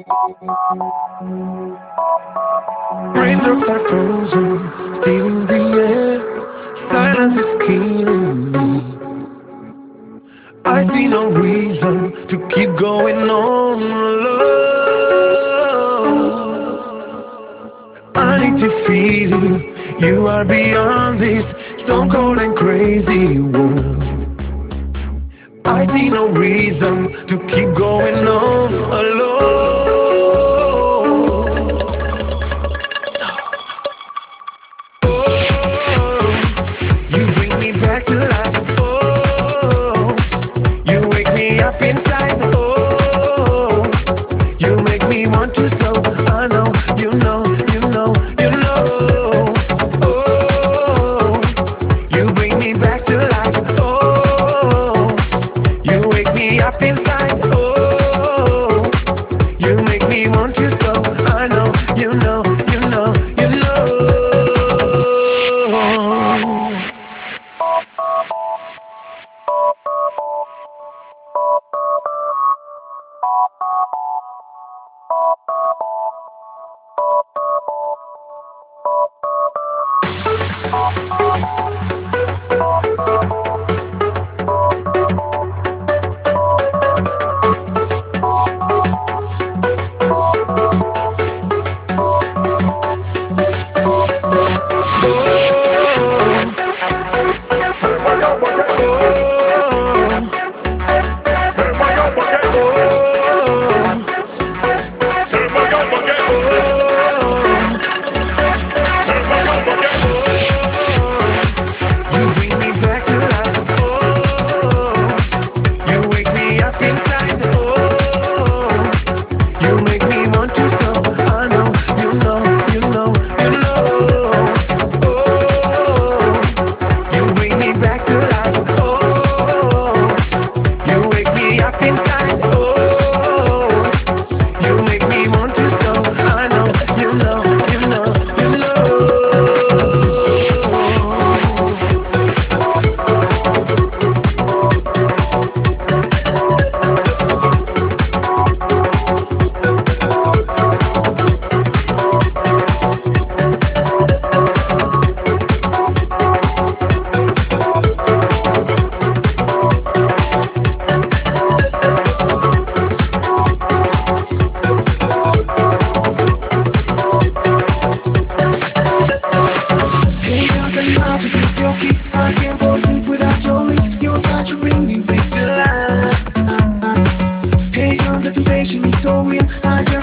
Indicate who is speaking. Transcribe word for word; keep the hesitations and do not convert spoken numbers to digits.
Speaker 1: Raindrops are frozen, stealing the air. Silence is killing me. I see no reason to keep going on alone. I need to feel you. You are beyond this stone cold and crazy world. I see no reason to keep going on alone. You bring me back to life. Oh, you wake me up inside. Oh, you make me want to slow. I know, you know, you know, you know. Oh, you bring me back to life. Oh, you wake me up inside. Oh, you make me want to slow. I know, you know, you know, you know. Temptation is so real. I